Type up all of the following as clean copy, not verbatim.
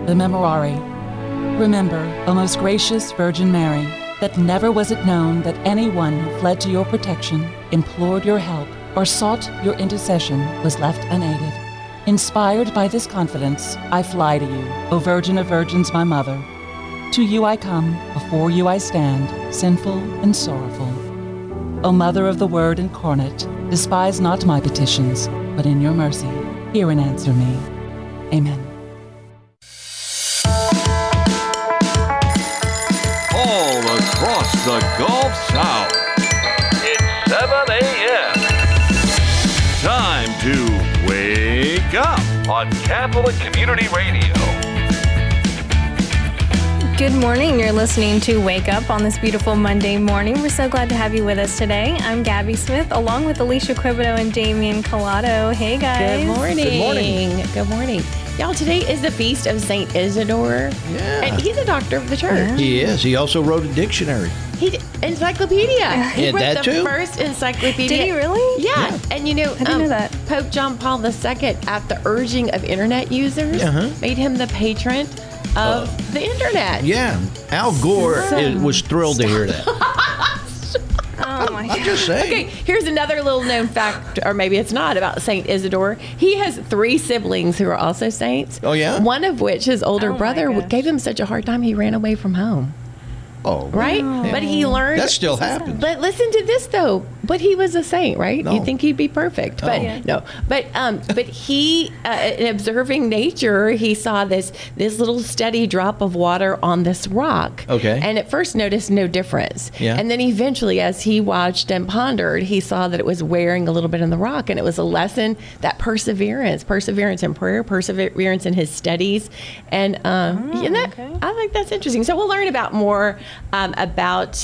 the Memorare. Remember, O most gracious Virgin Mary, that never was it known that anyone who fled to your protection, implored your help, or sought your intercession was left unaided. Inspired by this confidence, I fly to you, O Virgin of Virgins, my Mother. To you I come, before you I stand, sinful and sorrowful. O Mother of the Word incarnate, despise not my petitions, but in your mercy, hear and answer me. Amen. All across the Gulf South, it's 7 a.m. Time to wake up on Catholic Community Radio. Good morning. You're listening to Wake Up on this beautiful Monday morning. We're so glad to have you with us today. I'm Gabby Smith, along with Alicia Quibido and Damian Collado. Hey, guys. Good morning. Good morning. Good morning. Y'all, today is the feast of St. Isidore. Yeah. And he's a doctor of the church. He is. He also wrote a dictionary. He did encyclopedia. He Yeah, wrote that the too? first encyclopedia. Did he really? Yeah. And you know, I didn't know that. Pope John Paul II, at the urging of internet users, made him the patron of the internet. Yeah. Al Gore was thrilled to hear that. Oh, my God. I'm just saying. Okay, here's another little known fact, or maybe it's not, about St. Isidore. He has 3 siblings who are also saints. Oh, yeah? One of which, his older Oh, my brother, gosh. gave him such a hard time he ran away from home. Oh, Right? But he learned. that still happens. But listen to this though. But he was a saint, right? No. You'd think he'd be perfect, but Oh. no. But he, in observing nature, he saw this little steady drop of water on this rock. Okay. And at first noticed no difference. Yeah. And then eventually, as he watched and pondered, he saw that it was wearing a little bit on the rock, and it was a lesson that perseverance in prayer, perseverance in his studies, and I think that's interesting. So we'll learn about more about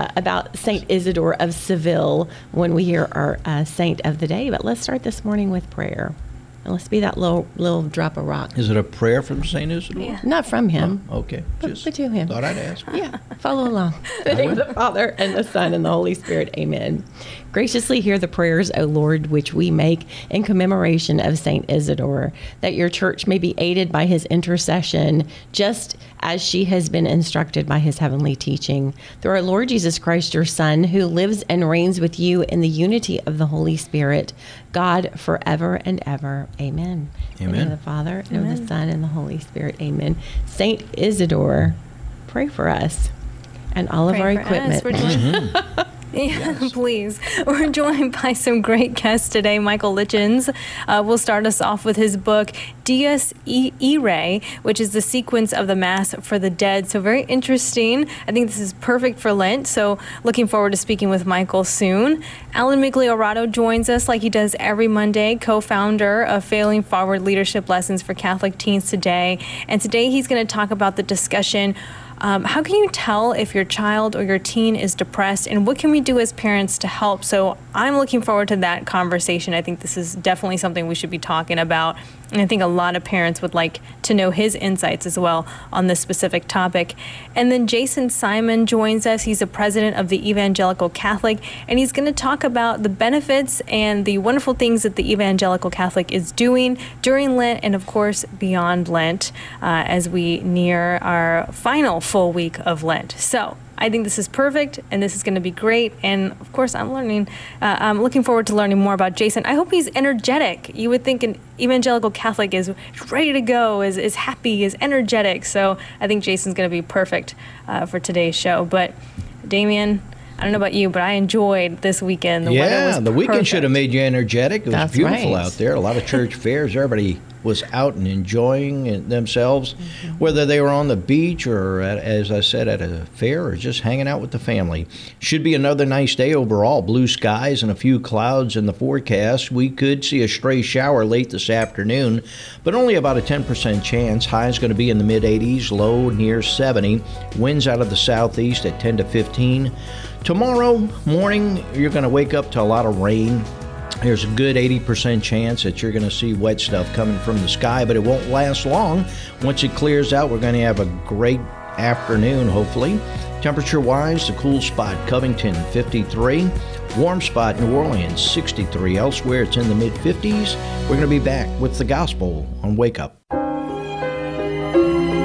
Saint Isidore of Seville when we hear our saint of the day. But let's start this morning with prayer. And let's be that little drop of rock. Is it a prayer from St. Isidore? Yeah. Not from him. Okay. But to him. Thought I'd ask. Yeah, follow along. In the name of the Father, and the Son, and the Holy Spirit. Amen. Graciously hear the prayers, O Lord, which we make in commemoration of St. Isidore, that your church may be aided by his intercession, just as she has been instructed by his heavenly teaching. Through our Lord Jesus Christ, your Son, who lives and reigns with you in the unity of the Holy Spirit, God, forever and ever. Amen. In the name of the Father, and of the Son, and the Holy Spirit. Amen. Saint Isidore, pray for us and all of our Pray for us. equipment. We're joined- Yeah, please. We're joined by some great guests today. Michael Litchens will start us off with his book, Dies Irae, which is the sequence of the Mass for the Dead. So very interesting. I think this is perfect for Lent. So looking forward to speaking with Michael soon. Alan Migliorato joins us like he does every Monday, co-founder of Failing Forward Leadership Lessons for Catholic Teens Today. And today he's going to talk about the discussion, how can you tell if your child or your teen is depressed, and what can we do as parents to help? So I'm looking forward to that conversation. I think this is definitely something we should be talking about, and I think a lot of parents would like to know his insights as well on this specific topic. And then Jason Simon joins us. He's the president of the Evangelical Catholic, and he's going to talk about the benefits and the wonderful things that the Evangelical Catholic is doing during Lent and, of course, beyond Lent as we near our final full week of Lent. So I think this is perfect, and this is going to be great. And of course, I'm looking forward to learning more about Jason. I hope he's energetic. You would think an evangelical Catholic is ready to go, is happy, is energetic. So I think Jason's going to be perfect for today's show. But Damian, I don't know about you, but I enjoyed this weekend. The weather was the weekend perfect. should have made you energetic. It was That's beautiful right. out there. A lot of church fairs. Everybody was out and enjoying themselves, whether they were on the beach or, as I said, at a fair or just hanging out with the family. Should be another nice day overall. Blue skies and a few clouds in the forecast. We could see a stray shower late this afternoon, but only about a 10% chance. High is going to be in the mid-80s, low near 70. Winds out of the southeast at 10 to 15. Tomorrow morning, you're going to wake up to a lot of rain. There's a good 80% chance that you're going to see wet stuff coming from the sky, but it won't last long. Once it clears out, we're going to have a great afternoon, hopefully. Temperature-wise, the cool spot, Covington, 53. Warm spot, New Orleans, 63. Elsewhere, it's in the mid-50s. We're going to be back with the gospel on Wake Up.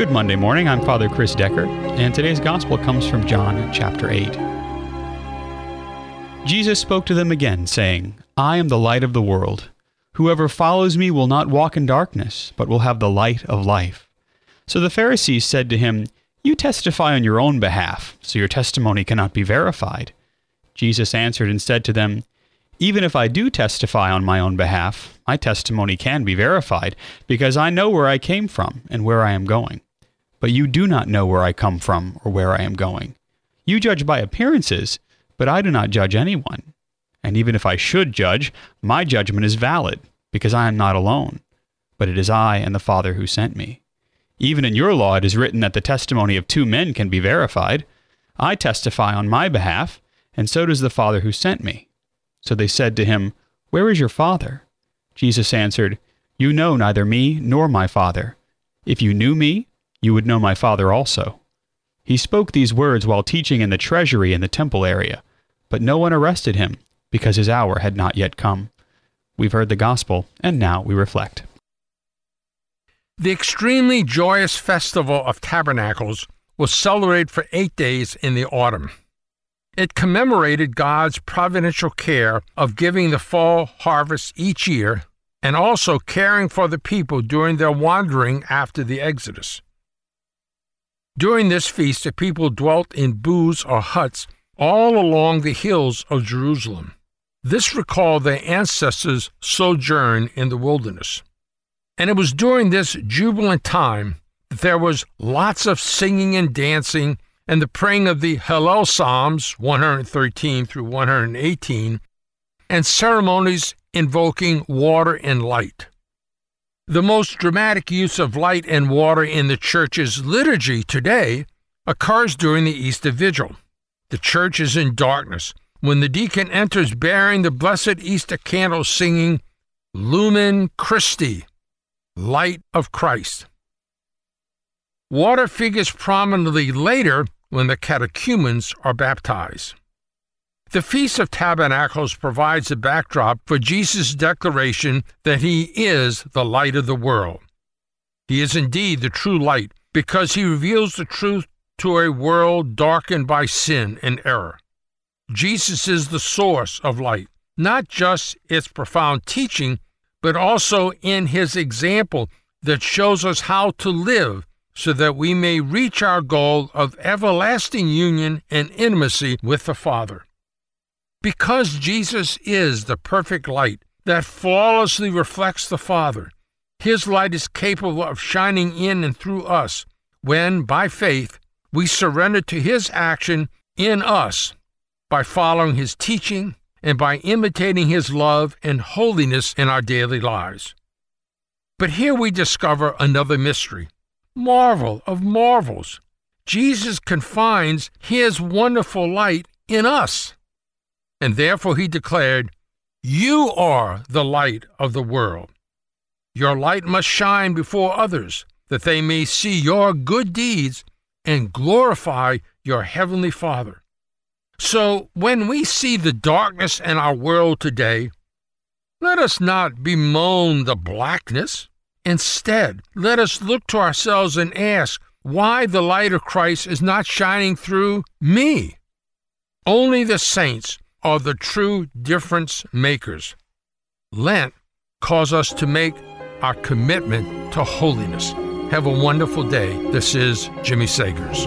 Good Monday morning. I'm Father Chris Decker, and today's gospel comes from John chapter 8. Jesus spoke to them again, saying, I am the light of the world. Whoever follows me will not walk in darkness, but will have the light of life. So the Pharisees said to him, You testify on your own behalf, so your testimony cannot be verified. Jesus answered and said to them, Even if I do testify on my own behalf, my testimony can be verified, because I know where I came from and where I am going. But you do not know where I come from or where I am going. You judge by appearances, but I do not judge anyone. And even if I should judge, my judgment is valid, because I am not alone, but it is I and the Father who sent me. Even in your law it is written that the testimony of 2 men can be verified. I testify on my behalf, and so does the Father who sent me. So they said to him, Where is your Father? Jesus answered, You know neither me nor my Father. If you knew me, you would know my Father also. He spoke these words while teaching in the treasury in the temple area, but no one arrested him, because his hour had not yet come. We've heard the gospel, and now we reflect. The extremely joyous festival of Tabernacles was celebrated for 8 days in the autumn. It commemorated God's providential care of giving the fall harvest each year and also caring for the people during their wandering after the Exodus. During this feast, the people dwelt in booths or huts all along the hills of Jerusalem. This recalled their ancestors' sojourn in the wilderness. And it was during this jubilant time that there was lots of singing and dancing and the praying of the Hallel Psalms, 113 through 118, and ceremonies invoking water and light. The most dramatic use of light and water in the church's liturgy today occurs during the Easter Vigil. The church is in darkness when the deacon enters bearing the blessed Easter candle singing, Lumen Christi, Light of Christ. Water figures prominently later when the catechumens are baptized. The Feast of Tabernacles provides a backdrop for Jesus' declaration that he is the light of the world. He is indeed the true light because he reveals the truth to a world darkened by sin and error. Jesus is the source of light, not just its profound teaching, but also in his example that shows us how to live so that we may reach our goal of everlasting union and intimacy with the Father. Because Jesus is the perfect light that flawlessly reflects the Father, his light is capable of shining in and through us when, by faith, we surrender to his action in us by following his teaching and by imitating his love and holiness in our daily lives. But here we discover another mystery. Marvel of marvels. Jesus confines his wonderful light in us. And therefore he declared, You are the light of the world. Your light must shine before others, that they may see your good deeds and glorify your heavenly Father. So when we see the darkness in our world today, let us not bemoan the blackness. Instead, let us look to ourselves and ask why the light of Christ is not shining through me. Only the saints are the true difference makers. Lent calls us to make our commitment to holiness. Have a wonderful day. This is Jimmy Sagers.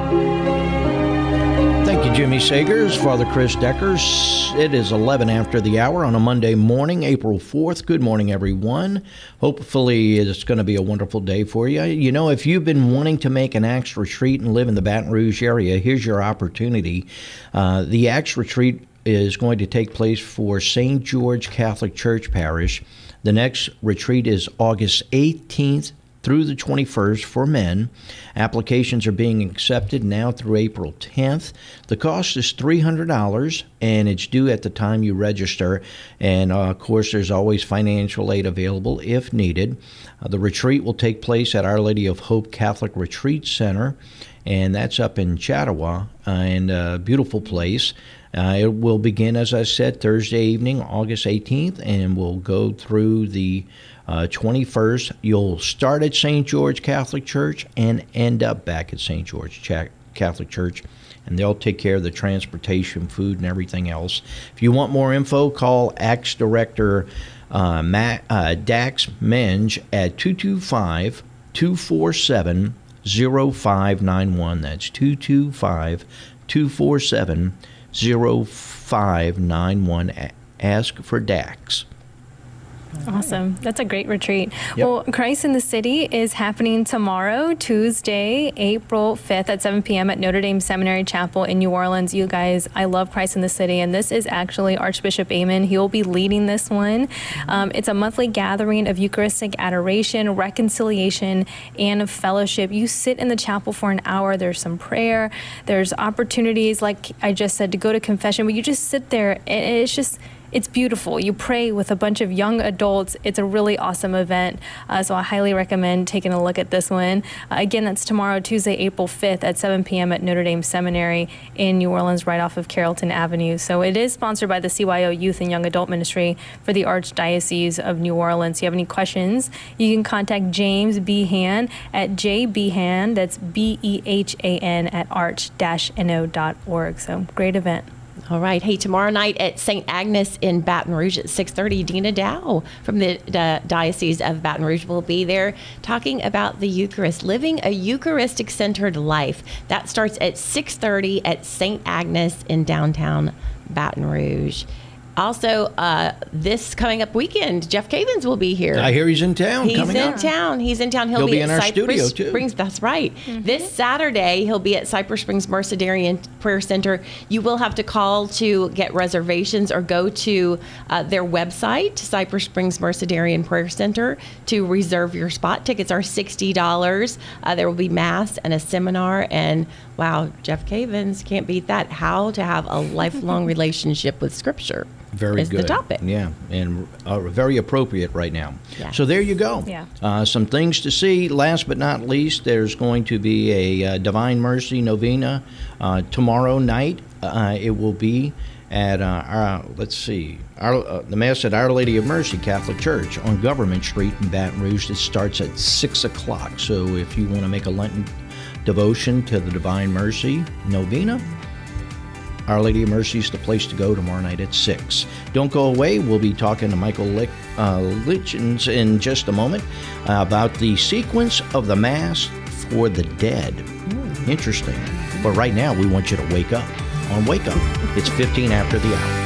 Thank you, Jimmy Sagers. Father Chris Deckers. It is 11 after the hour on a Monday morning, April 4th. Good morning, everyone. Hopefully it's going to be a wonderful day for you. You know, if you've been wanting to make an Acts retreat and live in the Baton Rouge area, here's your opportunity. The Acts retreat is going to take place for St. George Catholic Church Parish. The next retreat is August 18th through the 21st for men. Applications are being accepted now through April 10th. The cost is $300, and it's due at the time you register. And, of course, there's always financial aid available if needed. The retreat will take place at Our Lady of Hope Catholic Retreat Center, and that's up in Chattawa, and a beautiful place. It will begin, as I said, Thursday evening, August 18th, and will go through the 21st. You'll start at St. George Catholic Church and end up back at St. George Catholic Church, and they'll take care of the transportation, food, and everything else. If you want more info, call Acts Director Dax Menge at 225-247-0591. That's 225-247-0591. Ask for Dax. Awesome. That's a great retreat. Yep. Well, Christ in the City is happening tomorrow, Tuesday, April 5th at 7 p.m. at Notre Dame Seminary Chapel in New Orleans. You guys, I love Christ in the City, and this is actually Archbishop Amen. He will be leading this one. It's a monthly gathering of Eucharistic adoration, reconciliation, and fellowship. You sit in the chapel for an hour. There's some prayer. There's opportunities, like I just said, to go to confession, but you just sit there, and it's beautiful. You pray with a bunch of young adults. It's a really awesome event. So I highly recommend taking a look at this one. Again, that's tomorrow, Tuesday, April 5th at 7 p.m. at Notre Dame Seminary in New Orleans, right off of Carrollton Avenue. So it is sponsored by the CYO Youth and Young Adult Ministry for the Archdiocese of New Orleans. If you have any questions, you can contact James Behan at jbehan, that's BEHAN, at arch-no.org. So great event. All right. Hey, tomorrow night at St. Agnes in Baton Rouge at 6:30, Dina Dow from the Diocese of Baton Rouge will be there talking about the Eucharist, living a Eucharistic-centered life. That starts at 6:30 at St. Agnes in downtown Baton Rouge. Also, this coming up weekend, Jeff Cavins will be here. I hear he's in town. He's in town. He'll be in at our studio, Cypress too. Springs. That's right. This Saturday, he'll be at Cypress Springs Mercedarian Prayer Center. You will have to call to get reservations or go to their website, Cypress Springs Mercedarian Prayer Center, to reserve your spot. Tickets are $60. There will be Mass and a seminar. And wow, Jeff Cavins, can't beat that. How to have a lifelong relationship with Scripture. Very good. The topic. Yeah, and very appropriate right now. Yeah. So there you go. Yeah. Some things to see. Last but not least, there's going to be a Divine Mercy Novena tomorrow night. It will be at, the Mass at Our Lady of Mercy Catholic Church on Government Street in Baton Rouge. It starts at 6 o'clock. So if you want to make a Lenten devotion to the Divine Mercy Novena, Our Lady of Mercy is the place to go tomorrow night at 6. Don't go away. We'll be talking to Michael Litchens in just a moment about the sequence of the Mass for the dead. Interesting. But right now, we want you to wake up. On Wake Up, it's 15 after the hour.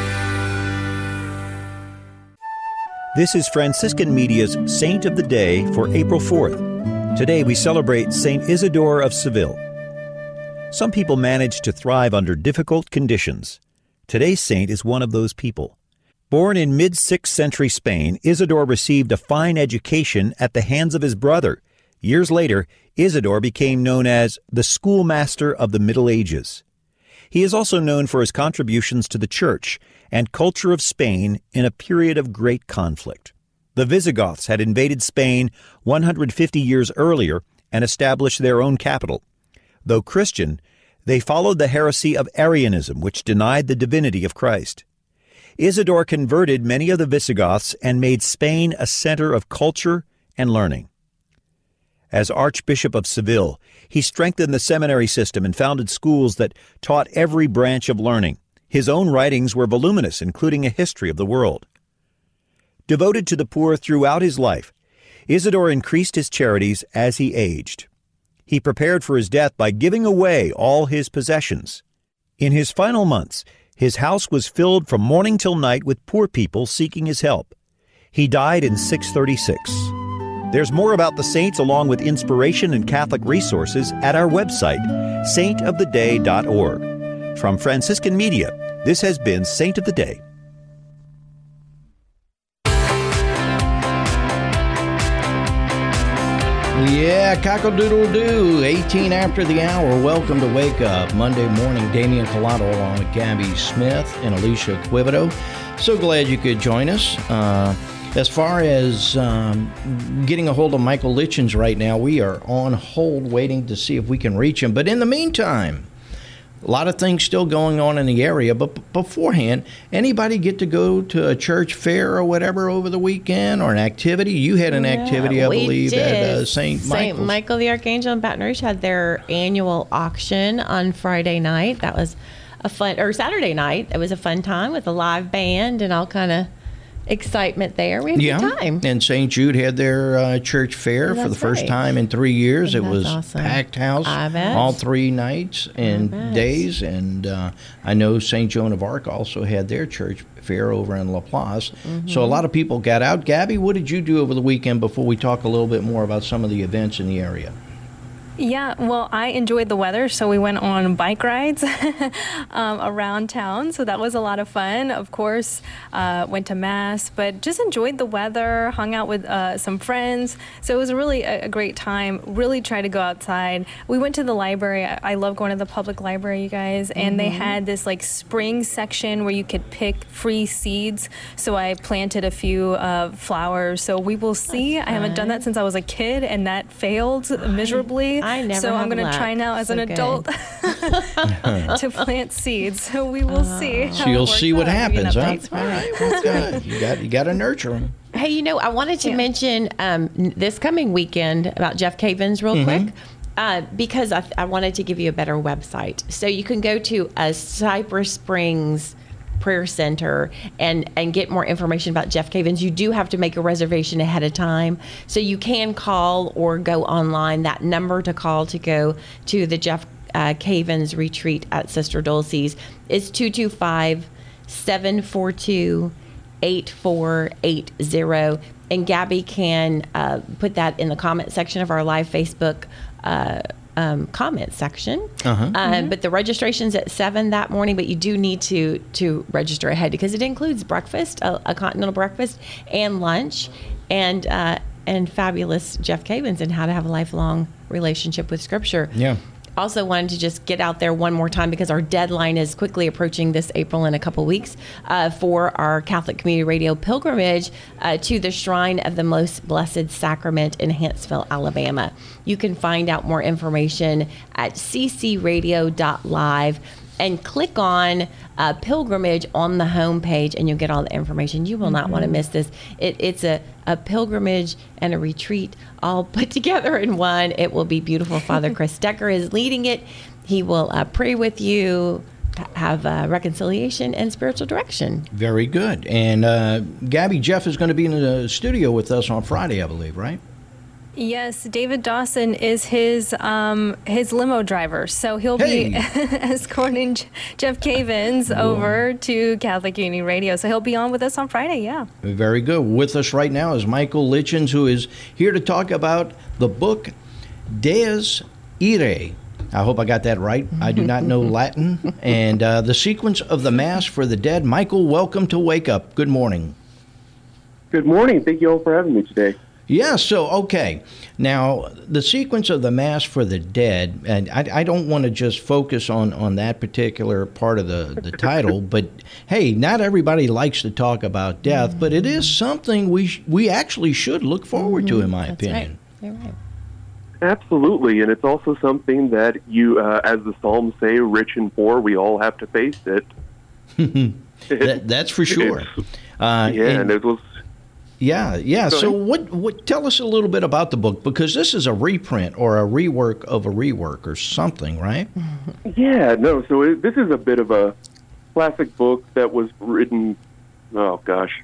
This is Franciscan Media's Saint of the Day for April 4th. Today we celebrate Saint Isidore of Seville. Some people manage to thrive under difficult conditions. Today's saint is one of those people. Born in mid-6th century Spain, Isidore received a fine education at the hands of his brother. Years later, Isidore became known as the schoolmaster of the Middle Ages. He is also known for his contributions to the church and culture of Spain in a period of great conflict. The Visigoths had invaded Spain 150 years earlier and established their own capital. Though Christian, they followed the heresy of Arianism, which denied the divinity of Christ. Isidore converted many of the Visigoths and made Spain a center of culture and learning. As Archbishop of Seville, he strengthened the seminary system and founded schools that taught every branch of learning. His own writings were voluminous, including a history of the world. Devoted to the poor throughout his life, Isidore increased his charities as he aged. He prepared for his death by giving away all his possessions. In his final months, his house was filled from morning till night with poor people seeking his help. He died in 636. There's more about the saints along with inspiration and Catholic resources at our website, saintoftheday.org. From Franciscan Media, this has been Saint of the Day. Yeah, cockle-doodle-doo, 18 after the hour. Welcome to Wake Up. Monday morning, Damian Collado along with Gabby Smith and Alicia Quivido. So glad you could join us. As far as getting a hold of Michael Litchens right now, we are on hold waiting to see if we can reach him. But in the meantime, a lot of things still going on in the area. But beforehand, anybody get to go to a church fair or whatever over the weekend, or an activity? You had an activity, I believe, at St. Michael's. St. Michael the Archangel in Baton Rouge had their annual auction on Friday night. That was Saturday night. It was a fun time with a live band and all kind of excitement there. We had a good time. And St. Jude had their church fair for the first time in 3 years. It was awesome. Packed house all 3 nights and days. And I know St. Joan of Arc also had their church fair over in La Place. So a lot of people got out. Gabby, what did you do over the weekend before we talk a little bit more about some of the events in the area? Yeah, well, I enjoyed the weather, so we went on bike rides around town, so that was a lot of fun. Of course, went to Mass, but just enjoyed the weather, hung out with some friends, so it was really a great time. Really tried to go outside. We went to the library. I love going to the public library, you guys, and they had this like spring section where you could pick free seeds, so I planted a few flowers, so we will see. I haven't done that since I was a kid, and that failed miserably. So I'm going to try now as an adult to plant seeds. So we will see. So you'll see what happens, huh? All right, well, good. You got to nurture them. Hey, I wanted to mention this coming weekend about Jeff Cavins real quick. Because I wanted to give you a better website. So you can go to Cypress Springs Prayer Center and get more information about Jeff Cavins. You do have to make a reservation ahead of time. So you can call or go online. That number to call to go to the Jeff Cavins retreat at Sister Dulce's is 225-742-8480. And Gabby can put that in the comment section of our live Facebook comment section. But the registration's at 7 that morning, but you do need to register ahead because it includes breakfast, a continental breakfast, and lunch, and fabulous Jeff Cavins and how to have a lifelong relationship with Scripture. Yeah. Also wanted to just get out there one more time because our deadline is quickly approaching this April in a couple weeks for our Catholic Community Radio pilgrimage to the Shrine of the Most Blessed Sacrament in Huntsville, Alabama. You can find out more information at ccradio.live and click on pilgrimage on the homepage, and you'll get all the information. You will not want to miss this. It's a pilgrimage and a retreat all put together in one. It will be beautiful. Father Chris Decker is leading it. He will pray with you, have reconciliation and spiritual direction. Very good. And Gabby, Jeff is going to be in the studio with us on Friday, I believe, right? Yes, David Dawson is his limo driver, so he'll be escorting Jeff Cavins over to Catholic Community Radio. So he'll be on with us on Friday. Yeah. Very good. With us right now is Michael Lichens, who is here to talk about the book Dies Irae. I hope I got that right. I do not know Latin. And the sequence of the Mass for the Dead. Michael, welcome to Wake Up. Good morning. Good morning. Thank you all for having me today. Yeah, so, okay. Now, the sequence of the Mass for the Dead, and I don't want to just focus on that particular part of the title, but, hey, not everybody likes to talk about death, but it is something we actually should look forward to, in my opinion. Right. You're right. Absolutely, and it's also something that you, as the Psalms say, rich and poor, we all have to face it. That's for sure. And it was... Yeah. So what? Tell us a little bit about the book, because this is a reprint or a rework of a rework or something, right? Yeah, no. So this is a bit of a classic book that was written, a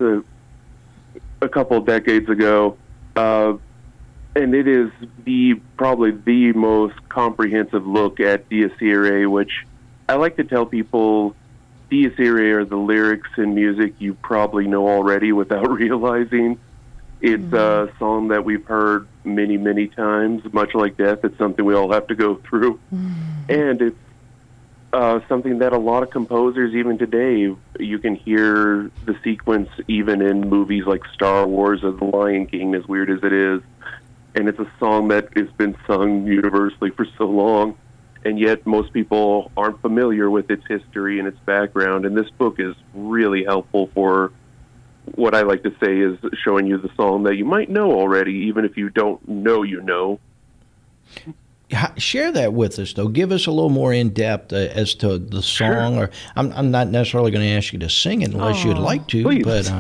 couple of decades ago, and it is probably the most comprehensive look at Dies Irae, which I like to tell people. Dies Irae are the lyrics in music you probably know already without realizing. It's a song that we've heard many, many times. Much like death, it's something we all have to go through. And it's something that a lot of composers, even today, you can hear the sequence even in movies like Star Wars or The Lion King, as weird as it is. And it's a song that has been sung universally for so long. And yet most people aren't familiar with its history and its background. And this book is really helpful for what I like to say is showing you the song that you might know already, even if you don't know you know. share that with us, though. Give us a little more in depth as to the song. Sure. Or I'm not necessarily going to ask you to sing it unless you'd like to. Please. But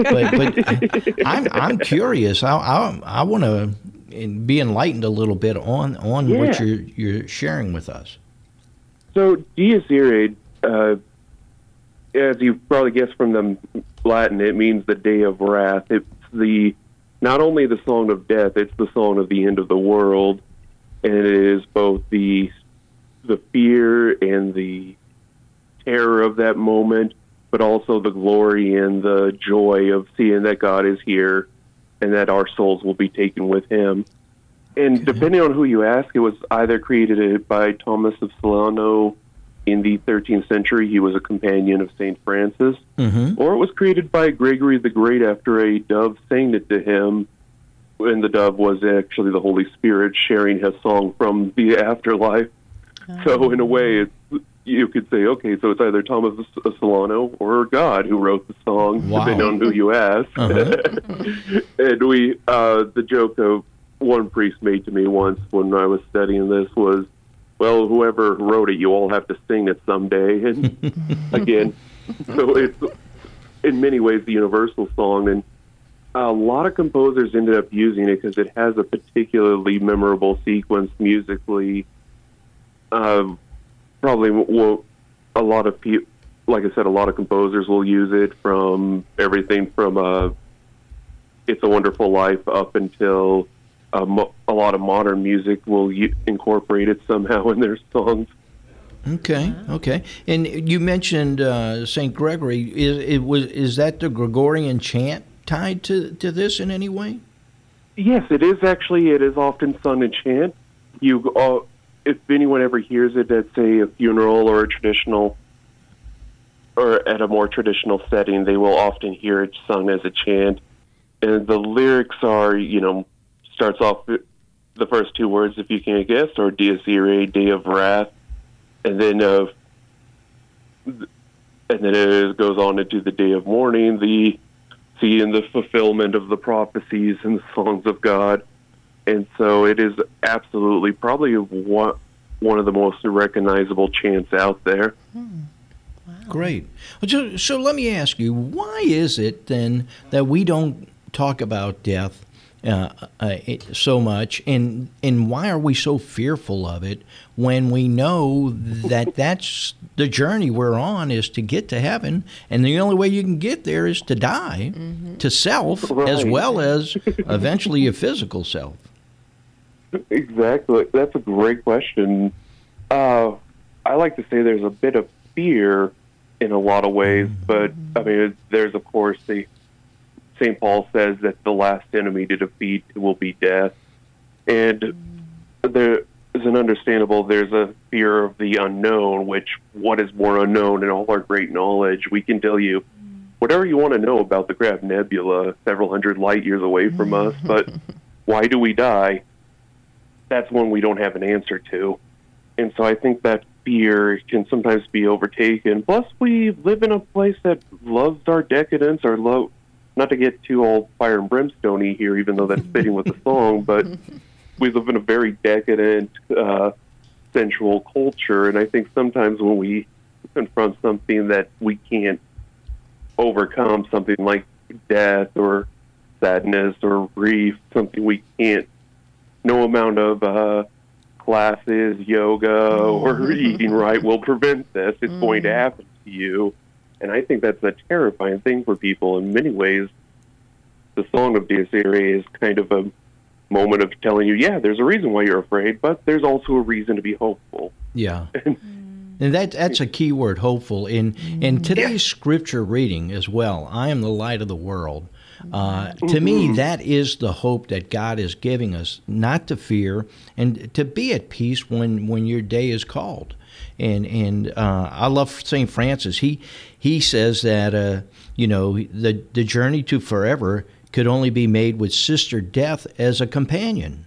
I'm curious. I want to be enlightened a little bit on what you're sharing with us. So Dies Irae, as you probably guessed from the Latin, it means the day of wrath. It's not only the song of death, it's the song of the end of the world. And it is both the fear and the terror of that moment, but also the glory and the joy of seeing that God is here and that our souls will be taken with him. And depending on who you ask, it was either created by Thomas of Celano in the 13th century. He was a companion of St. Francis. Or it was created by Gregory the Great after a dove sang it to him. And the dove was actually the Holy Spirit sharing his song from the afterlife. So in a way, you could say, okay, so it's either Thomas of Celano or God who wrote the song, depending on who you ask. And the joke of one priest made to me once when I was studying this was, well, whoever wrote it, you all have to sing it someday. And again, so it's in many ways the universal song. And a lot of composers ended up using it because it has a particularly memorable sequence musically. Probably a lot of people, like I said, a lot of composers will use it from everything from It's a Wonderful Life up until a lot of modern music will incorporate it somehow in their songs. Okay. And you mentioned St. Gregory. Is that the Gregorian chant tied to this in any way? Yes, it is actually. It is often sung in chant. If anyone ever hears it at, say, a funeral or at a more traditional setting, they will often hear it sung as a chant. And the lyrics are, starts off the first two words, if you can't guess, or Dies Irae, day of wrath, and then it goes on into the day of mourning, seeing the fulfillment of the prophecies and the songs of God. And so it is absolutely probably one of the most recognizable chants out there. Wow. Great. So let me ask you, why is it then that we don't talk about death so much, and why are we so fearful of it when we know that that's the journey we're on, is to get to heaven, and the only way you can get there is to die to self, as well as eventually your physical self? Exactly. That's a great question. I like to say there's a bit of fear in a lot of ways, but I mean, there's of course St. Paul says that the last enemy to defeat will be death. And there is there's a fear of the unknown, what is more unknown in all our great knowledge? We can tell you whatever you want to know about the Crab Nebula, several hundred light years away from us, but why do we die? That's one we don't have an answer to. And so I think that fear can sometimes be overtaken. Plus, we live in a place that loves our decadence, not to get too old fire and brimstone-y here, even though that's fitting with the song, but we live in a very decadent, sensual culture, and I think sometimes when we confront something that we can't overcome, something like death or sadness or grief, something we can't, no amount of classes, yoga, or eating right will prevent this. It's going to happen to you. And I think that's a terrifying thing for people. In many ways, the Song of Dies Irae is kind of a moment of telling you, yeah, there's a reason why you're afraid, but there's also a reason to be hopeful. Yeah. And that's a key word, hopeful. In today's scripture reading as well, I am the light of the world. To me, that is the hope that God is giving us, not to fear, and to be at peace when your day is called. And I love St. Francis. He says that the journey to forever could only be made with Sister Death as a companion.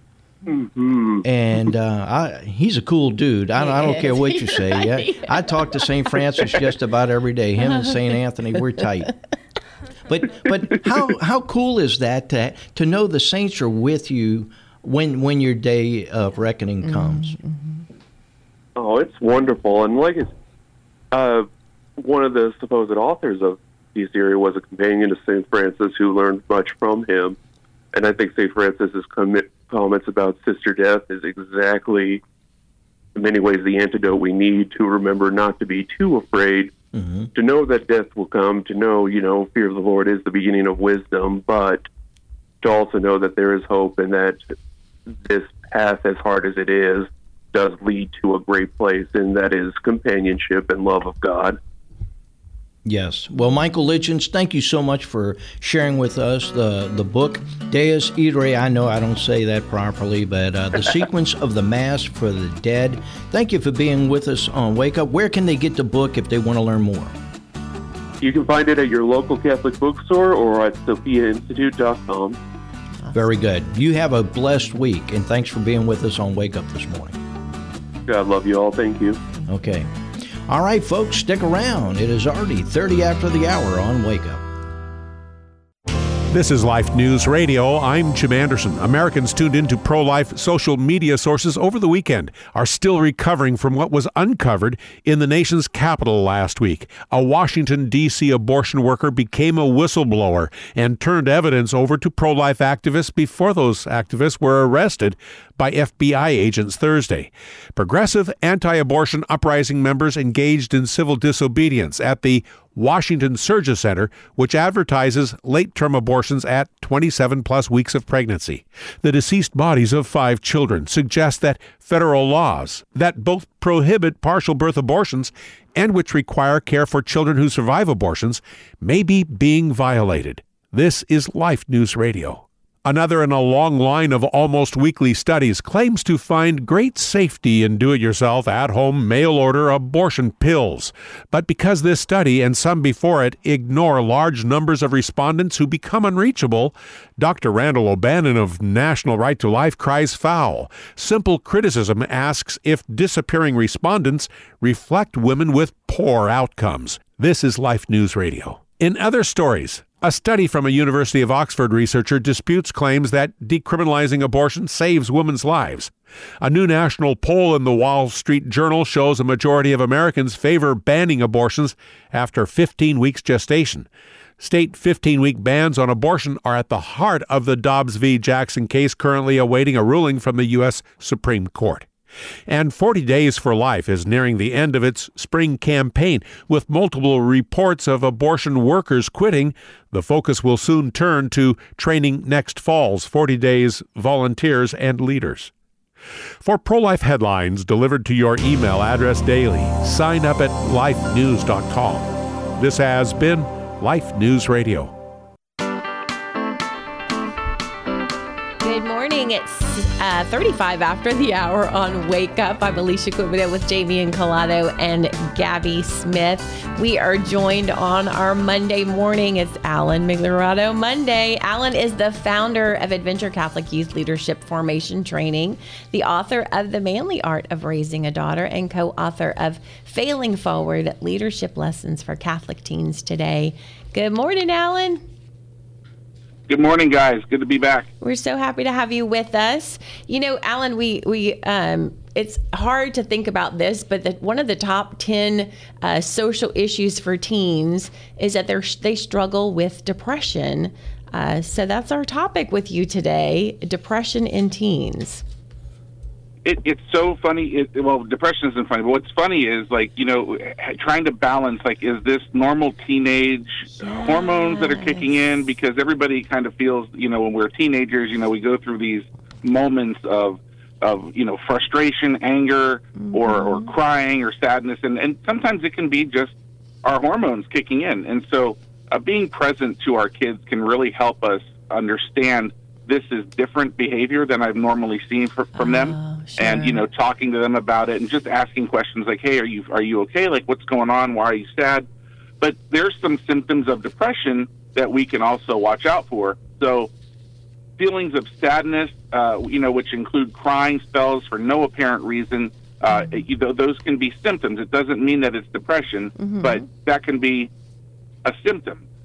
And he's a cool dude. I don't care what you say. I talk to St. Francis just about every day. Him and St. Anthony, we're tight. But how cool is that to know the saints are with you when your day of reckoning comes. Oh, it's wonderful. And like one of the supposed authors of D.S. Erie was a companion to St. Francis who learned much from him. And I think St. Francis's comments about sister death is exactly, in many ways, the antidote we need to remember not to be too afraid, to know that death will come, to know, fear of the Lord is the beginning of wisdom, but to also know that there is hope and that this path, as hard as it is, does lead to a great place, and that is companionship and love of God. Yes. Well, Michael Litchens, thank you so much for sharing with us the book, Dies Irae. I know I don't say that properly, but the sequence of the Mass for the Dead. Thank you for being with us on Wake Up. Where can they get the book if they want to learn more? You can find it at your local Catholic bookstore or at sophiainstitute.com. Very good. You have a blessed week, and thanks for being with us on Wake Up this morning. God love you all. Thank you. Okay. All right, folks, stick around. It is already 30 after the hour on Wake Up. This is Life News Radio. I'm Jim Anderson. Americans tuned into pro-life social media sources over the weekend are still recovering from what was uncovered in the nation's capital last week. A Washington, D.C. abortion worker became a whistleblower and turned evidence over to pro-life activists before those activists were arrested by FBI agents Thursday. Progressive anti-abortion uprising members engaged in civil disobedience at the Washington Surgeon Center, which advertises late-term abortions at 27-plus weeks of pregnancy. The deceased bodies of 5 children suggest that federal laws that both prohibit partial birth abortions and which require care for children who survive abortions may be being violated. This is Life News Radio. Another in a long line of almost weekly studies claims to find great safety in do-it-yourself, at-home, mail-order abortion pills. But because this study and some before it ignore large numbers of respondents who become unreachable, Dr. Randall O'Bannon of National Right to Life cries foul. Simple Criticism asks if disappearing respondents reflect women with poor outcomes. This is Life News Radio. In other stories, a study from a University of Oxford researcher disputes claims that decriminalizing abortion saves women's lives. A new national poll in the Wall Street Journal shows a majority of Americans favor banning abortions after 15 weeks gestation. State 15-week bans on abortion are at the heart of the Dobbs v. Jackson case currently awaiting a ruling from the U.S. Supreme Court. And 40 Days for Life is nearing the end of its spring campaign. With multiple reports of abortion workers quitting, the focus will soon turn to training next fall's 40 Days volunteers and leaders. For pro-life headlines delivered to your email address daily, sign up at lifenews.com. This has been Life News Radio. Good morning. It's 35 after the hour on Wake Up. I'm Alicia Quibido with Jamie Incolato and Gabby Smith. We are joined on our Monday morning. It's Alan Migliorato Monday. Alan is the founder of Adventure Catholic Youth Leadership Formation Training, the author of The Manly Art of Raising a Daughter, and co-author of Failing Forward, Leadership Lessons for Catholic Teens Today. Good morning, Alan. Good morning, guys. Good to be back. We're so happy to have you with us. You know, Alan, we it's hard to think about this, but one of the top 10 social issues for teens is that they struggle with depression. So that's our topic with you today, depression in teens. It's so funny. Well, depression isn't funny, but what's funny is, trying to balance, is this normal teenage hormones that are kicking in? Because everybody kind of feels, when we're teenagers, we go through these moments of frustration, anger, or crying or sadness. And sometimes it can be just our hormones kicking in. And so being present to our kids can really help us understand this is different behavior than I've normally seen from them. Sure. And, talking to them about it and just asking questions like, hey, are you okay? What's going on? Why are you sad? But there's some symptoms of depression that we can also watch out for. So feelings of sadness, which include crying spells for no apparent reason, those can be symptoms. It doesn't mean that it's depression, but that can be a symptom.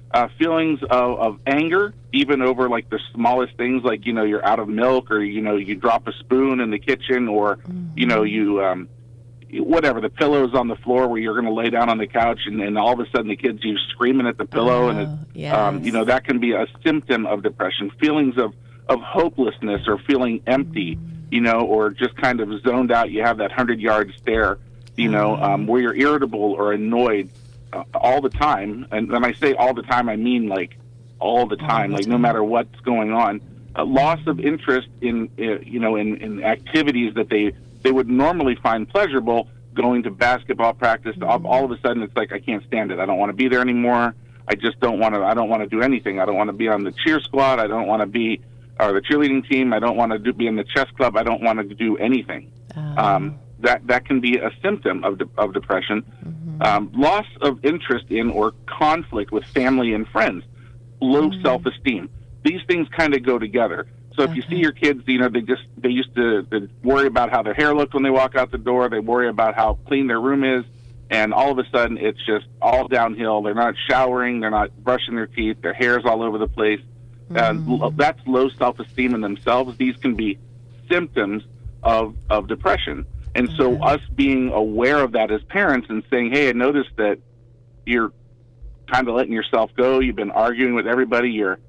feelings of anger, even over like the smallest things, like, you know, you're out of milk, or, you know, you drop a spoon in the kitchen, or, you know, you, whatever, the pillow's on the floor where you're going to lay down on the couch, and all of a sudden the kid's you screaming at the pillow, and it, you know, that can be a symptom of depression. Feelings of hopelessness, or feeling empty, you know, or just kind of zoned out. You have that 100-yard stare, you know, where you're irritable or annoyed all the time. And when I say all the time, I mean like all the time, like no matter what's going on. A loss of interest in, you know, in activities that they would normally find pleasurable, going to basketball practice. All of a sudden, it's like, I can't stand it. I don't want to be there anymore. I just don't want to. I don't want to do anything. I don't want to be on the cheer squad. I don't want to be, or the cheerleading team. I don't want to be in the chess club. I don't want to do anything. That can be a symptom of depression. Loss of interest in or conflict with family and friends. Low self-esteem. These things kind of go together. So if you see your kids, you know, they used to worry about how their hair looked when they walk out the door. They worry about how clean their room is. And all of a sudden, it's just all downhill. They're not showering. They're not brushing their teeth. Their hair's all over the place. That's low self-esteem in themselves. These can be symptoms of depression. And so us being aware of that as parents and saying, hey, I noticed that you're kind of letting yourself go. You've been arguing with everybody. You're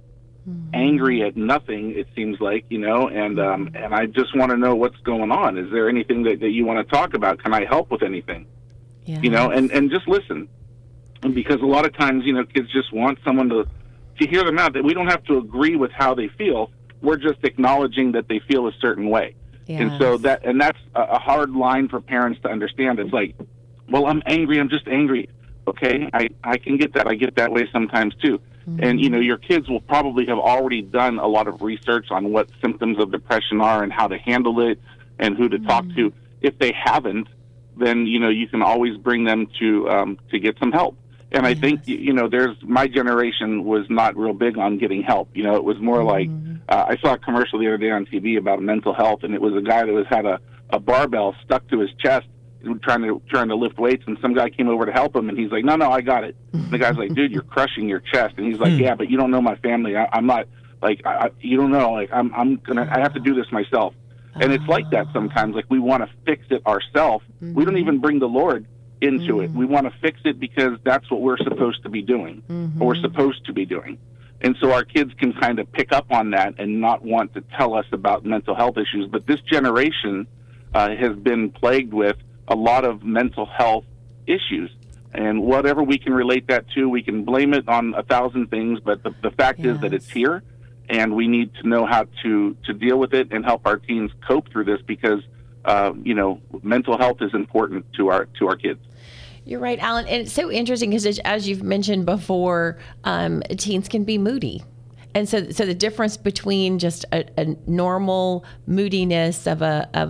angry at nothing, it seems like, you know, and I just want to know what's going on. Is there anything that you want to talk about? Can I help with anything? You know, and just listen. And because a lot of times, you know, kids just want someone to hear them out, that we don't have to agree with how they feel. We're just acknowledging that they feel a certain way. And so that's a hard line for parents to understand. It's like, well, I'm angry. I'm just angry. Okay, I can get that. I get that way sometimes too. And, you know, your kids will probably have already done a lot of research on what symptoms of depression are and how to handle it and who to talk to. If they haven't, then, you know, you can always bring them to get some help. And I think, you know, my generation was not real big on getting help. You know, it was more like, I saw a commercial the other day on TV about mental health, and it was a guy that had a barbell stuck to his chest, trying to lift weights, and some guy came over to help him, and he's like, no, I got it. And the guy's like, dude, you're crushing your chest. And he's like, yeah, but you don't know my family. I'm not, like, you don't know, like, I have to do this myself. And it's like that sometimes, like, we want to fix it ourselves. We don't even bring the Lord into it. We want to fix it because that's what we're supposed to be doing, or we're supposed to be doing. And so our kids can kind of pick up on that and not want to tell us about mental health issues. But this generation has been plagued with a lot of mental health issues. And whatever we can relate that to, we can blame it on 1,000 things, but the fact is that it's here, and we need to know how to deal with it and help our teens cope through this, because you know, mental health is important to our kids. You're right, Alan. And it's so interesting because, as you've mentioned before, teens can be moody. And so the difference between just a normal moodiness of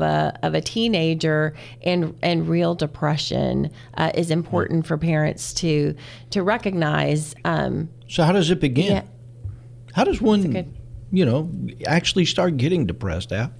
a teenager and real depression is important for parents to recognize. So how does it begin? Yeah. How does one, you know, actually start getting depressed, Al?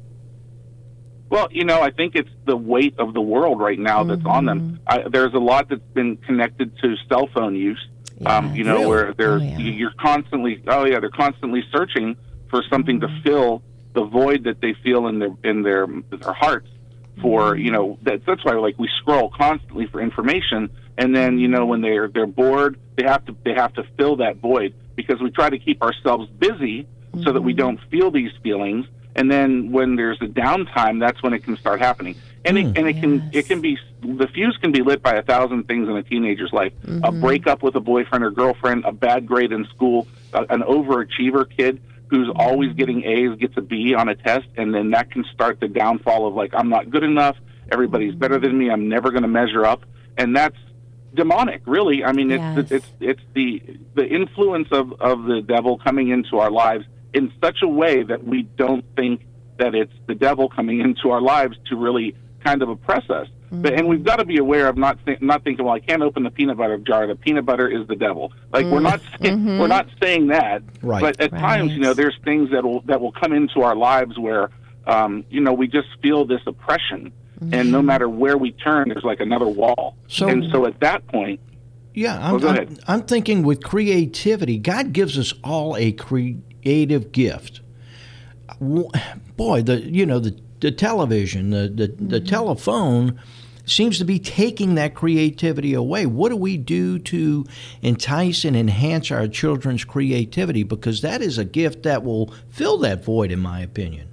Well, you know, I think it's the weight of the world right now that's on them. There's a lot that's been connected to cell phone use. You know, where you're constantly, they're constantly searching for something to fill the void that they feel in their hearts. For, you know, that's why, like, we scroll constantly for information, and then, you know, when they're bored, they have to fill that void, because we try to keep ourselves busy so that we don't feel these feelings. And then when there's a downtime, that's when it can start happening. And it can be, the fuse can be lit by 1,000 things in a teenager's life. A breakup with a boyfriend or girlfriend, a bad grade in school, an overachiever kid who's always getting A's gets a B on a test, and then that can start the downfall of, like, I'm not good enough, everybody's better than me, I'm never going to measure up. And that's demonic, really. I mean, it's the influence of the devil coming into our lives in such a way that we don't think that it's the devil coming into our lives to really kind of oppress us. And we've got to be aware of not thinking, well, I can't open the peanut butter jar. The peanut butter is the devil. Like, we're not saying that. Right. But at times, you know, there's things that will come into our lives where, you know, we just feel this oppression, and no matter where we turn, there's like another wall. And so at that point, Yeah, I'm thinking with creativity, God gives us all a creative gift. Boy, the television, the telephone seems to be taking that creativity away. What do we do to entice and enhance our children's creativity? Because that is a gift that will fill that void, in my opinion.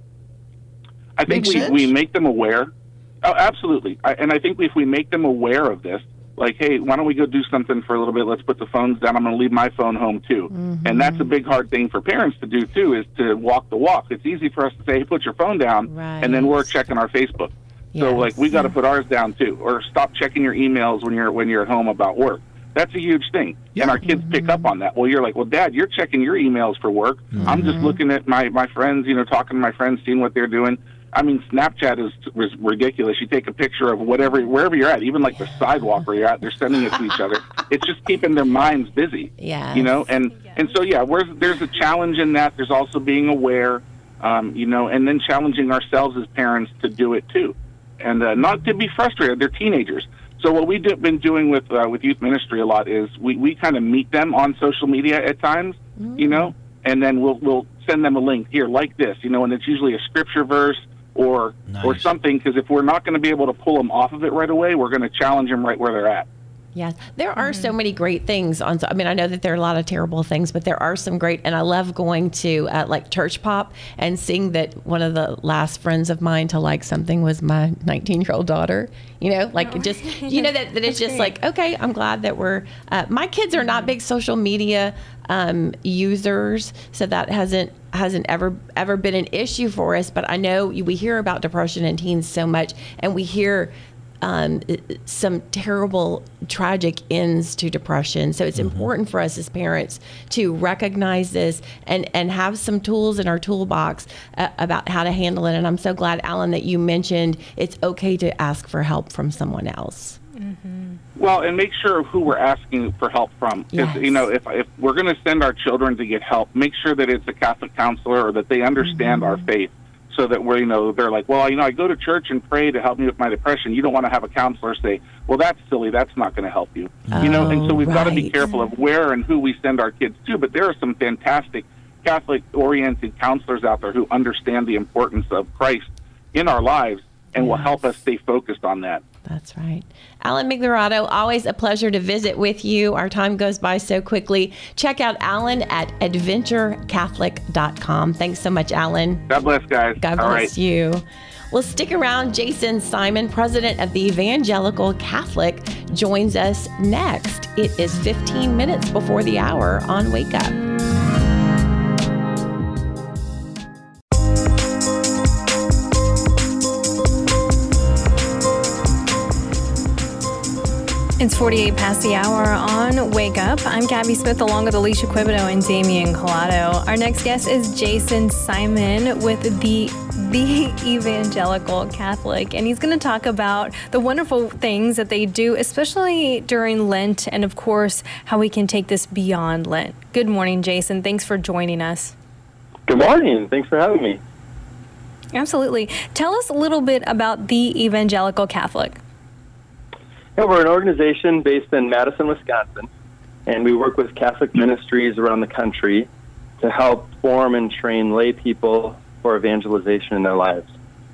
I think we make them aware. Oh, absolutely. And I think if we make them aware of this, like, hey, why don't we go do something for a little bit? Let's put the phones down. I'm going to leave my phone home, too. Mm-hmm. And that's a big, hard thing for parents to do, too, is to walk the walk. It's easy for us to say, hey, put your phone down, and then we're checking our Facebook. Yes. So, like, we got to put ours down, too. Or stop checking your emails when you're at home about work. That's a huge thing. Yeah. And our kids pick up on that. Well, you're like, well, Dad, you're checking your emails for work. Mm-hmm. I'm just looking at my friends, talking to my friends, seeing what they're doing. I mean, Snapchat is ridiculous. You take a picture of wherever you're at, even like the sidewalk where you're at, they're sending it to each other. It's just keeping their minds busy. Yeah. And so there's a challenge in that. There's also being aware, and then challenging ourselves as parents to do it too, and not to be frustrated. They're teenagers. So what we've been doing with youth ministry a lot is we kind of meet them on social media at times, and then we'll send them a link here like this, and it's usually a scripture verse or something, because if we're not going to be able to pull them off of it right away, we're going to challenge them right where they're at. Yes, there are so many great things on. I mean, I know that there are a lot of terrible things, but there are some great. And I love going to like Church Pop and seeing that one of the last friends of mine to like something was my 19-year-old daughter. Just that it's just like, okay, I'm glad that we're. My kids are not big social media users, so that hasn't ever been an issue for us. But I know we hear about depression in teens so much, and we hear some terrible, tragic ends to depression. So it's important for us as parents to recognize this and have some tools in our toolbox about how to handle it. And I'm so glad, Alan, that you mentioned it's okay to ask for help from someone else. Mm-hmm. Well, and make sure who we're asking for help from. Yes. If we're going to send our children to get help, make sure that it's a Catholic counselor or that they understand our faith. So that they're like, well, I go to church and pray to help me with my depression. You don't want to have a counselor say, well, that's silly. That's not going to help you. And so we've got to be careful of where and who we send our kids to. But there are some fantastic Catholic-oriented counselors out there who understand the importance of Christ in our lives and will help us stay focused on that. That's right. Alan Migliorato, always a pleasure to visit with you. Our time goes by so quickly. Check out Alan at adventurecatholic.com. Thanks so much, Alan. God bless, guys. God bless you. Well, stick around. Jason Simon, president of the Evangelical Catholic, joins us next. It is 15 minutes before the hour on Wake Up. It's 48 past the hour on Wake Up. I'm Gabby Smith along with Alicia Quibido and Damian Collado. Our next guest is Jason Simon with the Evangelical Catholic, and he's going to talk about the wonderful things that they do, especially during Lent, and of course, how we can take this beyond Lent. Good morning, Jason. Thanks for joining us. Good morning. Thanks for having me. Absolutely. Tell us a little bit about the Evangelical Catholic. Yeah, we're an organization based in Madison, Wisconsin, and we work with Catholic ministries around the country to help form and train lay people for evangelization in their lives.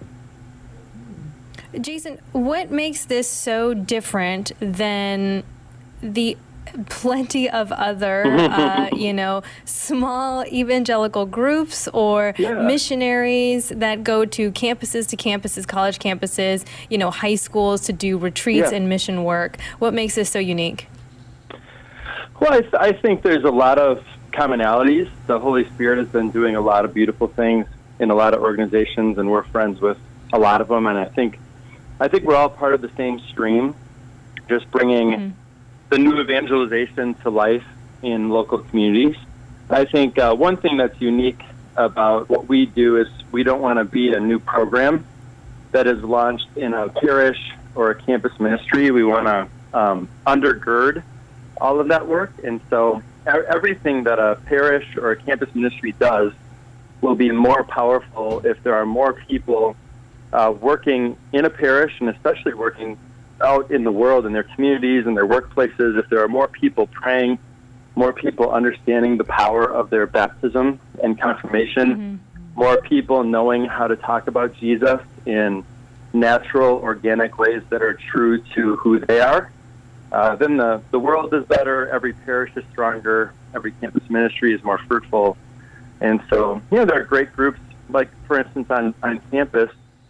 Jason, what makes this so different than the plenty of other, small evangelical groups or missionaries that go to campuses, college campuses, high schools to do retreats and mission work? What makes this so unique? Well, I think there's a lot of commonalities. The Holy Spirit has been doing a lot of beautiful things in a lot of organizations, and we're friends with a lot of them. And I think we're all part of the same stream, just bringing the new evangelization to life in local communities. I think one thing that's unique about what we do is we don't want to be a new program that is launched in a parish or a campus ministry. We want to undergird all of that work. And so everything that a parish or a campus ministry does will be more powerful if there are more people working in a parish, and especially working out in the world, in their communities, in their workplaces, if there are more people praying, more people understanding the power of their baptism and confirmation, more people knowing how to talk about Jesus in natural, organic ways that are true to who they are, then the world is better, every parish is stronger, every campus ministry is more fruitful. And so, there are great groups, like, for instance, on campus,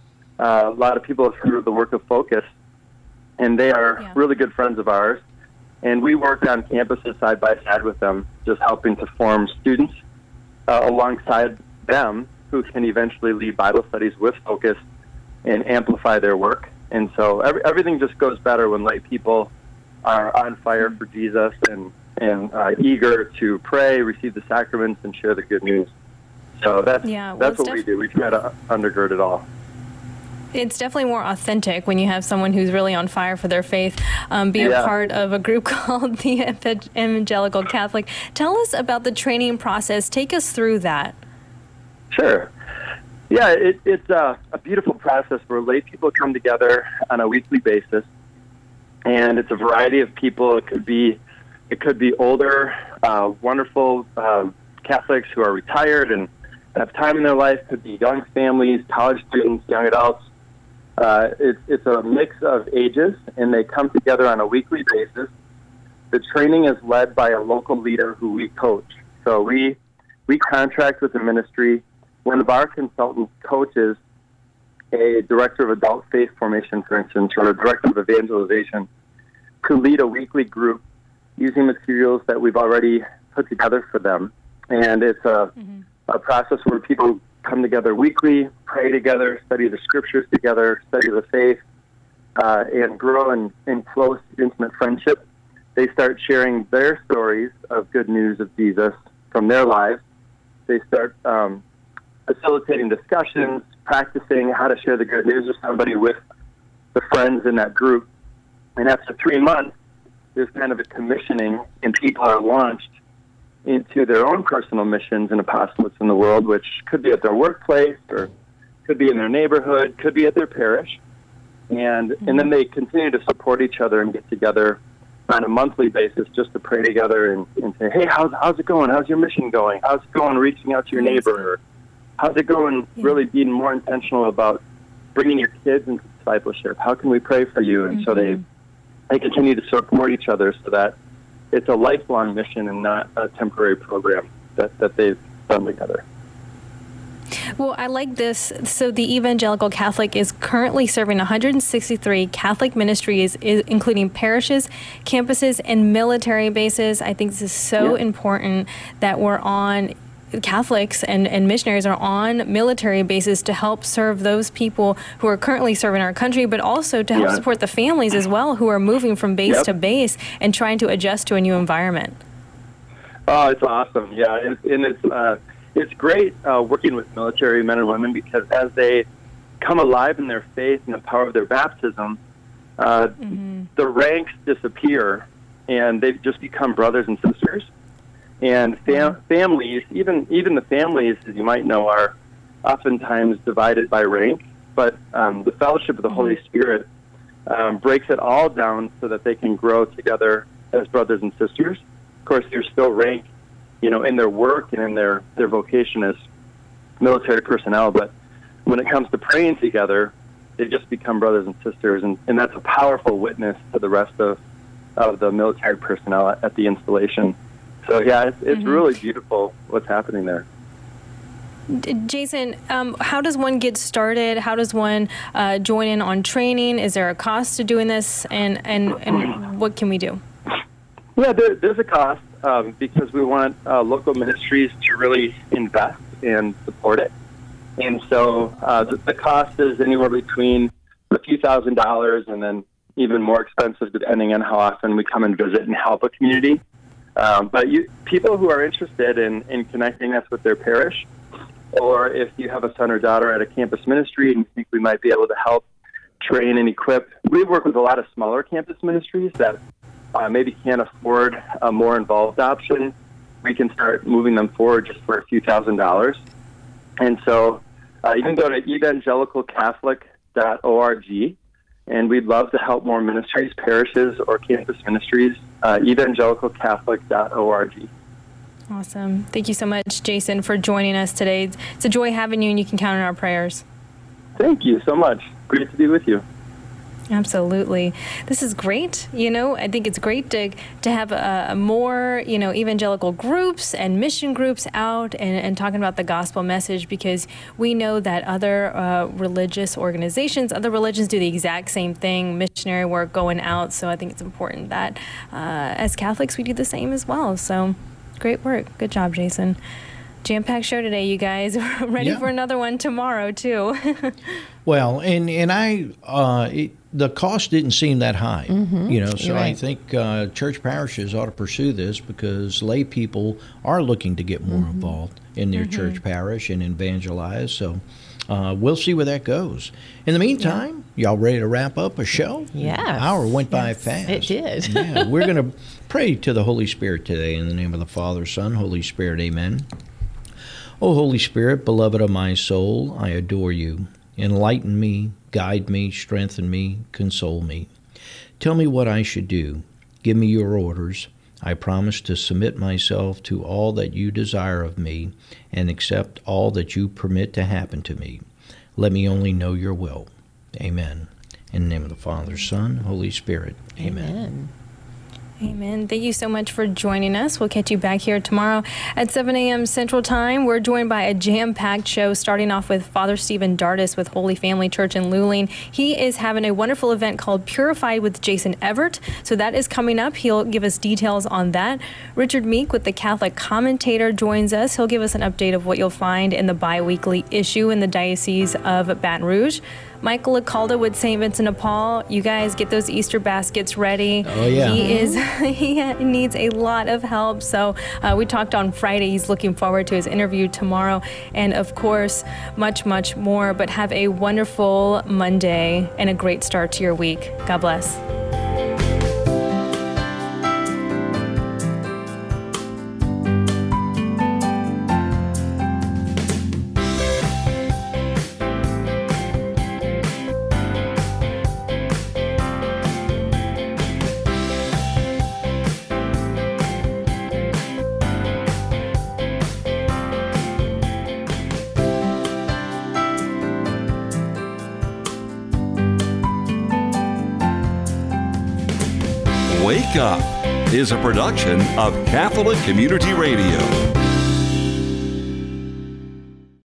a lot of people have heard of the work of Focus, and they are really good friends of ours. And we work on campuses side by side with them, just helping to form students alongside them who can eventually lead Bible studies with Focus and amplify their work. And so everything just goes better when lay people are on fire for Jesus and eager to pray, receive the sacraments, and share the good news. So that's what we do. We try to undergird it all. It's definitely more authentic when you have someone who's really on fire for their faith be a part of a group called the Evangelical Catholic. Tell us about the training process. Take us through that. Sure. Yeah, it's a beautiful process where lay people come together on a weekly basis, and it's a variety of people. It could be older, wonderful Catholics who are retired and have time in their life. It could be young families, college students, young adults. It's a mix of ages, and they come together on a weekly basis. The training is led by a local leader who we coach. So we contract with the ministry. One of our consultants coaches a director of adult faith formation, for instance, or a director of evangelization, to lead a weekly group using materials that we've already put together for them. And it's a process where people come together weekly, pray together, study the scriptures together, study the faith, and grow in close, intimate friendship. They start sharing their stories of good news of Jesus from their lives. They start facilitating discussions, practicing how to share the good news with somebody with the friends in that group. And after 3 months, there's kind of a commissioning, and people are launched into their own personal missions and apostolates in the world, which could be at their workplace or could be in their neighborhood, could be at their parish. And then they continue to support each other and get together on a monthly basis just to pray together and say, hey, how's it going? How's your mission going? How's it going reaching out to your neighbor? Or how's it going really being more intentional about bringing your kids into discipleship? How can we pray for you? And so they continue to support each other so that it's a lifelong mission and not a temporary program that they've done together. Well, I like this. So the Evangelical Catholic is currently serving 163 Catholic ministries, including parishes, campuses, and military bases. I think this is so important that we're on Catholics and missionaries are on military bases to help serve those people who are currently serving our country, but also to help support the families as well who are moving from base to base and trying to adjust to a new environment. Oh, it's awesome. Yeah, and it's great working with military men and women, because as they come alive in their faith and the power of their baptism, the ranks disappear and they just become brothers and sisters. And families, even the families, as you might know, are oftentimes divided by rank. But the fellowship of the Holy Spirit breaks it all down so that they can grow together as brothers and sisters. Of course, there's still rank, in their work and in their vocation as military personnel. But when it comes to praying together, they just become brothers and sisters. And that's a powerful witness to the rest of the military personnel at the installation. So, yeah, it's really beautiful what's happening there. Jason, how does one get started? How does one join in on training? Is there a cost to doing this? And what can we do? Yeah, there's a cost because we want local ministries to really invest and support it. And so the cost is anywhere between a few $1,000s and then even more expensive depending on how often we come and visit and help a community. But people who are interested in connecting us with their parish, or if you have a son or daughter at a campus ministry and you think we might be able to help train and equip, we work with a lot of smaller campus ministries that maybe can't afford a more involved option. We can start moving them forward just for a few $1,000s. And so you can go to evangelicalcatholic.org And we'd love to help more ministries, parishes, or campus ministries, evangelicalcatholic.org. Awesome. Thank you so much, Jason, for joining us today. It's a joy having you, and you can count on our prayers. Thank you so much. Great to be with you. Absolutely. This is great. I think it's great to have more, evangelical groups and mission groups out and talking about the gospel message, because we know that other religious organizations, other religions do the exact same thing, missionary work going out. So I think it's important that as Catholics, we do the same as well. So great work. Good job, Jason. Jam-packed show today, you guys. We're ready for another one tomorrow, too. Well, and the cost didn't seem that high, so right. I think church parishes ought to pursue this, because lay people are looking to get more involved in their church parish and evangelize. So we'll see where that goes. In the meantime, y'all ready to wrap up a show? Yeah. An hour went by fast. It did. Yeah, we're going to pray to the Holy Spirit today in the name of the Father, Son, Holy Spirit. Amen. O Holy Spirit, beloved of my soul, I adore you. Enlighten me, guide me, strengthen me, console me. Tell me what I should do. Give me your orders. I promise to submit myself to all that you desire of me and accept all that you permit to happen to me. Let me only know your will. Amen. In the name of the Father, Son, Holy Spirit. Amen. Amen. Thank you so much for joining us. We'll catch you back here tomorrow at 7 a.m. Central Time. We're joined by a jam-packed show, starting off with Father Stephen Dardis with Holy Family Church in Luling. He is having a wonderful event called Purified with Jason Evert. So that is coming up. He'll give us details on that. Richard Meek with the Catholic Commentator joins us. He'll give us an update of what you'll find in the bi-weekly issue in the Diocese of Baton Rouge. Michael Licalda with St. Vincent de Paul. You guys get those Easter baskets ready. Oh, yeah. He needs a lot of help. So we talked on Friday. He's looking forward to his interview tomorrow. And of course, much, much more. But have a wonderful Monday and a great start to your week. God bless. Wake Up is a production of Catholic Community Radio.